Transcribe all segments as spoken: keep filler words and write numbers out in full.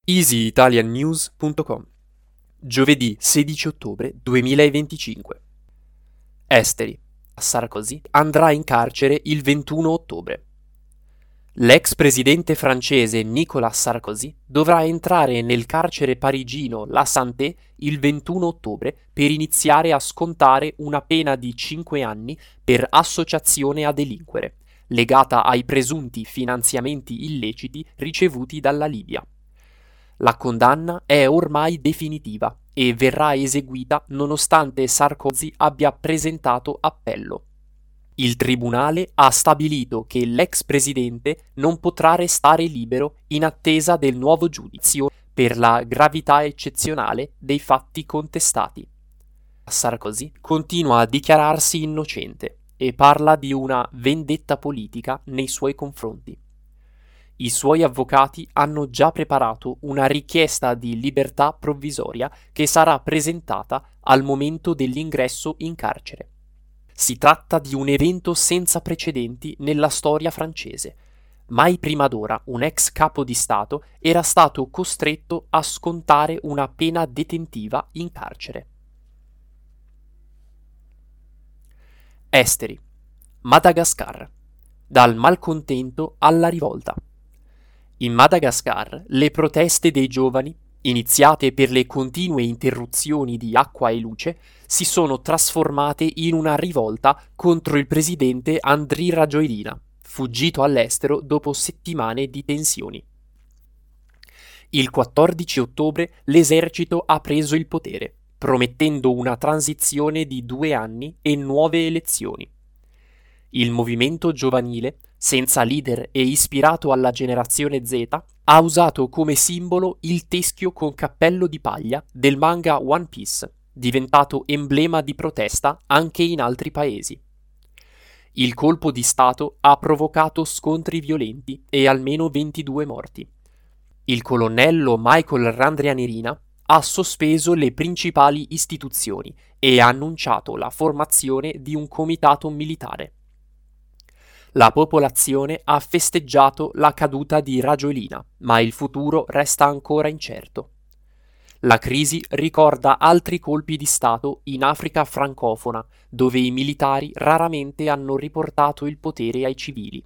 easy italian news punto com. Giovedì sedici ottobre duemilaventicinque. Esteri. Sarkozy andrà in carcere il ventuno ottobre. L'ex presidente francese Nicolas Sarkozy dovrà entrare nel carcere parigino La Santé il ventuno ottobre per iniziare a scontare una pena di cinque anni per associazione a delinquere, legata ai presunti finanziamenti illeciti ricevuti dalla Libia. La condanna è ormai definitiva e verrà eseguita nonostante Sarkozy abbia presentato appello. Il tribunale ha stabilito che l'ex presidente non potrà restare libero in attesa del nuovo giudizio per la gravità eccezionale dei fatti contestati. Sarkozy continua a dichiararsi innocente e parla di una vendetta politica nei suoi confronti. I suoi avvocati hanno già preparato una richiesta di libertà provvisoria che sarà presentata al momento dell'ingresso in carcere. Si tratta di un evento senza precedenti nella storia francese. Mai prima d'ora un ex capo di Stato era stato costretto a scontare una pena detentiva in carcere. Esteri. Madagascar. Dal malcontento alla rivolta. In Madagascar le proteste dei giovani, iniziate per le continue interruzioni di acqua e luce, si sono trasformate in una rivolta contro il presidente Andry Rajoelina, fuggito all'estero dopo settimane di tensioni. Il quattordici ottobre l'esercito ha preso il potere, promettendo una transizione di due anni e nuove elezioni. Il movimento giovanile, senza leader e ispirato alla generazione Z, ha usato come simbolo il teschio con cappello di paglia del manga One Piece, diventato emblema di protesta anche in altri paesi. Il colpo di Stato ha provocato scontri violenti e almeno ventidue morti. Il colonnello Michael Randrianirina ha sospeso le principali istituzioni e ha annunciato la formazione di un comitato militare. La popolazione ha festeggiato la caduta di Rajoelina, ma il futuro resta ancora incerto. La crisi ricorda altri colpi di Stato in Africa francofona, dove i militari raramente hanno riportato il potere ai civili.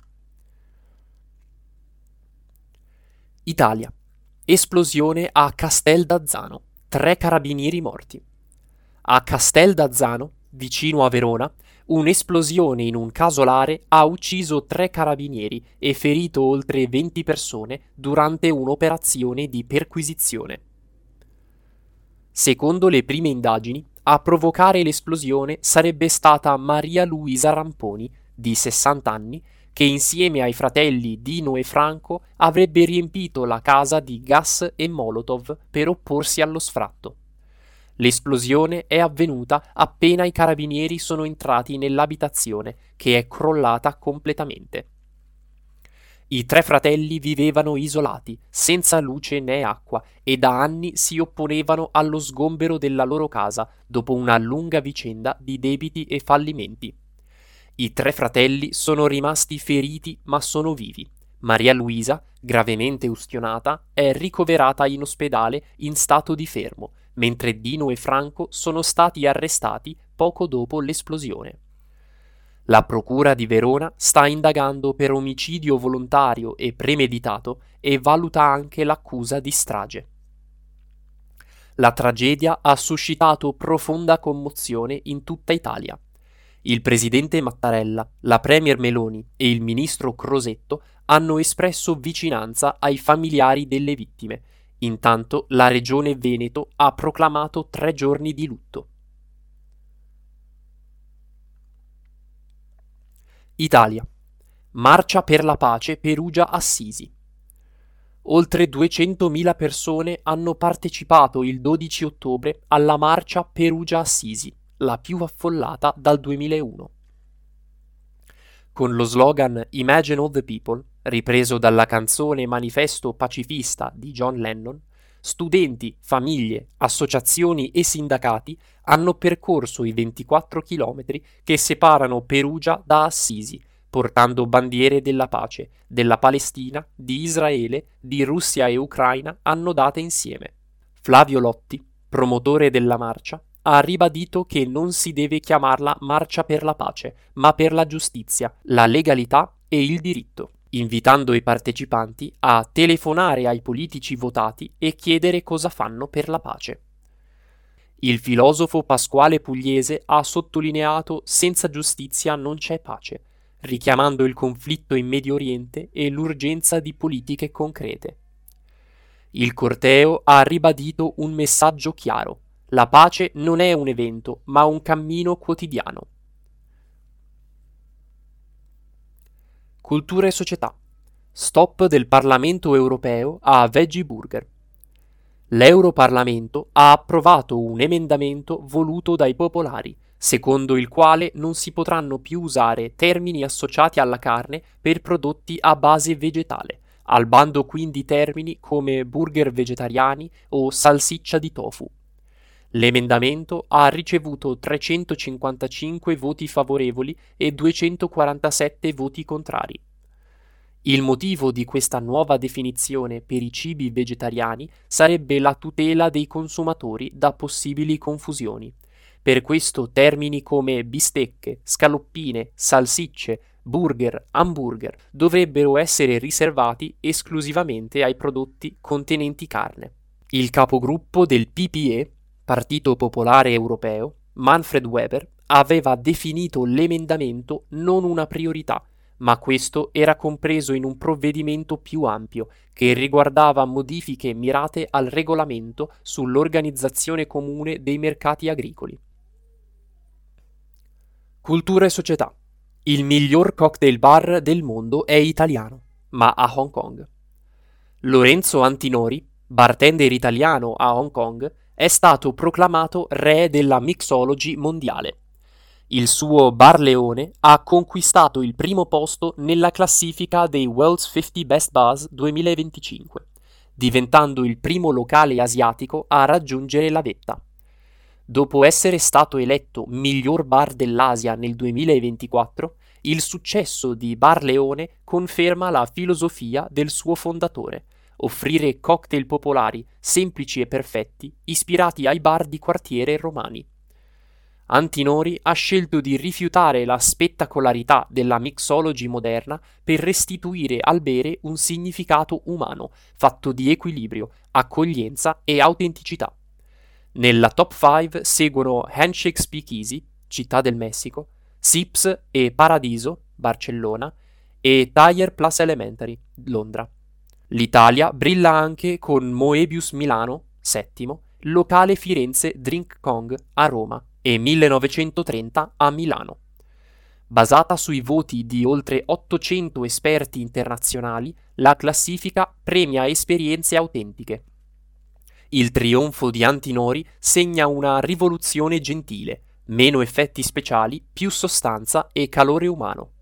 Italia. Esplosione a Casteld'Azzano. Tre carabinieri morti. A Casteld'Azzano, vicino a Verona, un'esplosione in un casolare ha ucciso tre carabinieri e ferito oltre venti persone durante un'operazione di perquisizione. Secondo le prime indagini, a provocare l'esplosione sarebbe stata Maria Luisa Ramponi, di sessanta anni, che insieme ai fratelli Dino e Franco avrebbe riempito la casa di gas e molotov per opporsi allo sfratto. L'esplosione è avvenuta appena i carabinieri sono entrati nell'abitazione, che è crollata completamente. I tre fratelli vivevano isolati, senza luce né acqua, e da anni si opponevano allo sgombero della loro casa dopo una lunga vicenda di debiti e fallimenti. I tre fratelli sono rimasti feriti ma sono vivi. Maria Luisa, gravemente ustionata, è ricoverata in ospedale in stato di fermo, mentre Dino e Franco sono stati arrestati poco dopo l'esplosione. La Procura di Verona sta indagando per omicidio volontario e premeditato e valuta anche l'accusa di strage. La tragedia ha suscitato profonda commozione in tutta Italia. Il presidente Mattarella, la premier Meloni e il ministro Crosetto hanno espresso vicinanza ai familiari delle vittime. Intanto la regione Veneto ha proclamato tre giorni di lutto. Italia. Marcia per la pace Perugia-Assisi. Oltre duecentomila persone hanno partecipato il dodici ottobre alla marcia Perugia-Assisi, la più affollata dal duemilauno. Con lo slogan Imagine all the people, ripreso dalla canzone Manifesto pacifista di John Lennon, studenti, famiglie, associazioni e sindacati hanno percorso i ventiquattro chilometri che separano Perugia da Assisi, portando bandiere della pace, della Palestina, di Israele, di Russia e Ucraina annodate insieme. Flavio Lotti, promotore della marcia, ha ribadito che non si deve chiamarla marcia per la pace, ma per la giustizia, la legalità e il diritto, invitando i partecipanti a telefonare ai politici votati e chiedere cosa fanno per la pace. Il filosofo Pasquale Pugliese ha sottolineato «senza giustizia non c'è pace», richiamando il conflitto in Medio Oriente e l'urgenza di politiche concrete. Il corteo ha ribadito un messaggio chiaro: la pace non è un evento, ma un cammino quotidiano. Cultura e società. Stop del Parlamento europeo a veggie burger. L'Europarlamento ha approvato un emendamento voluto dai popolari, secondo il quale non si potranno più usare termini associati alla carne per prodotti a base vegetale, al bando quindi termini come burger vegetariani o salsiccia di tofu. L'emendamento ha ricevuto trecentocinquantacinque voti favorevoli e duecentoquarantasette voti contrari. Il motivo di questa nuova definizione per i cibi vegetariani sarebbe la tutela dei consumatori da possibili confusioni. Per questo termini come bistecche, scaloppine, salsicce, burger, hamburger dovrebbero essere riservati esclusivamente ai prodotti contenenti carne. Il capogruppo del P P E, Partito Popolare Europeo, Manfred Weber, aveva definito l'emendamento non una priorità, ma questo era compreso in un provvedimento più ampio che riguardava modifiche mirate al regolamento sull'organizzazione comune dei mercati agricoli. Cultura e società. Il miglior cocktail bar del mondo è italiano, ma a Hong Kong. Lorenzo Antinori, bartender italiano a Hong Kong, è stato proclamato re della mixology mondiale. Il suo Bar Leone ha conquistato il primo posto nella classifica dei World's cinquanta Best Bars duemilaventicinque, diventando il primo locale asiatico a raggiungere la vetta. Dopo essere stato eletto miglior bar dell'Asia nel duemilaventiquattro, il successo di Bar Leone conferma la filosofia del suo fondatore: offrire cocktail popolari, semplici e perfetti, ispirati ai bar di quartiere romani. Antinori ha scelto di rifiutare la spettacolarità della mixology moderna per restituire al bere un significato umano, fatto di equilibrio, accoglienza e autenticità. Nella top cinque seguono Handshake Speakeasy, Città del Messico, Sips e Paradiso, Barcellona, e Tire Plus Elementary, Londra. L'Italia brilla anche con Moebius Milano, settimo, locale Firenze Drink Kong a Roma e millenovecentotrenta a Milano. Basata sui voti di oltre ottocento esperti internazionali, la classifica premia esperienze autentiche. Il trionfo di Antinori segna una rivoluzione gentile, meno effetti speciali, più sostanza e calore umano.